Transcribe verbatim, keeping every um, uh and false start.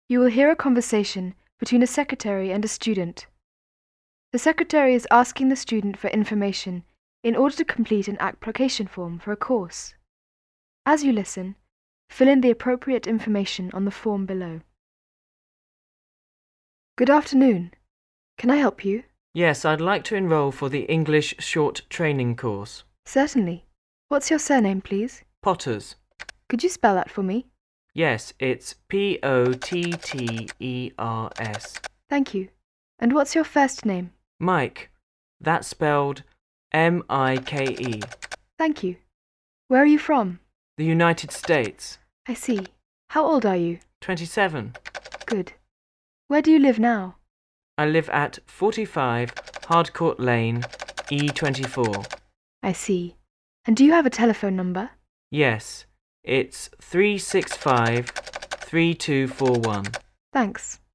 You will hear a conversation between a secretary and a student. The secretary is asking the student for information in order to complete an application form for a course. As you listen, fill in the appropriate information on the form below. Good afternoon. Can I help you? Yes, I'd like to enrol for the English short training course. Certainly. What's your surname, please? Potters. Could you spell that for me? Yes, it's P O T T E R S. Thank you. And what's your first name? Mike. That's spelled M I K E. Thank you. Where are you from? The United States. I see. How old are you? twenty-seven. Good. Where do you live now? I live at forty-five Hardcourt Lane, E twenty-four. I see. And do you have a telephone number? Yes, it's three six five, three two four one. Thanks.